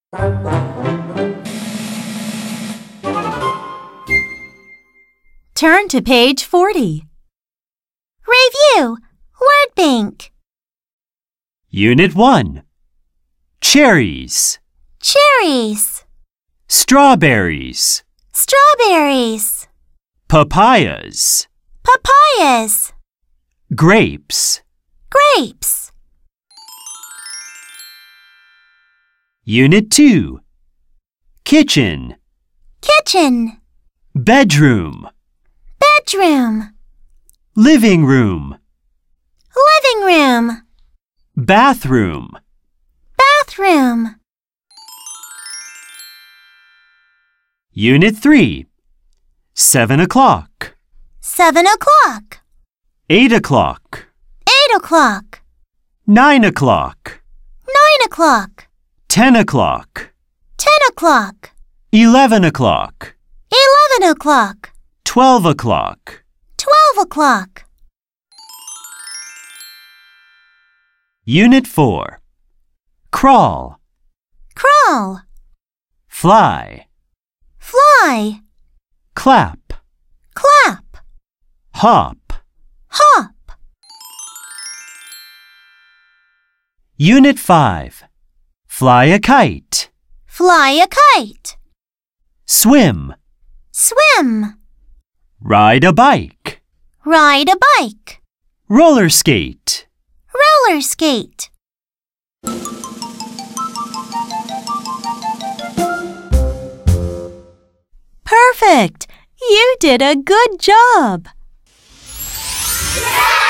Turn to page 40. Review. Word bank. Unit 1. Cherries. Cherries. Strawberries. Strawberries. Papayas. Papayas. Grapes. Grapes. Unit 2. Kitchen. Kitchen. Bedroom. Bedroom. Living room. Living room. Bathroom. Bathroom. Unit 3. 7 o'clock. 7 o'clock. 8 o'clock. 8 o'clock. 9 o'clock. 9 o'clock. 10 o'clock. 10 o'clock. 11 o'clock. 11 o'clock. 12 o'clock. 12 o'clock. Unit 4. Crawl. Crawl. Fly. Fly. Clap. Clap. Hop. Hop. Unit 5. Fly a kite. Fly a kite. Swim. Swim. Ride a bike. Ride a bike. Roller skate. Roller skate. Perfect! You did a good job! Yeah!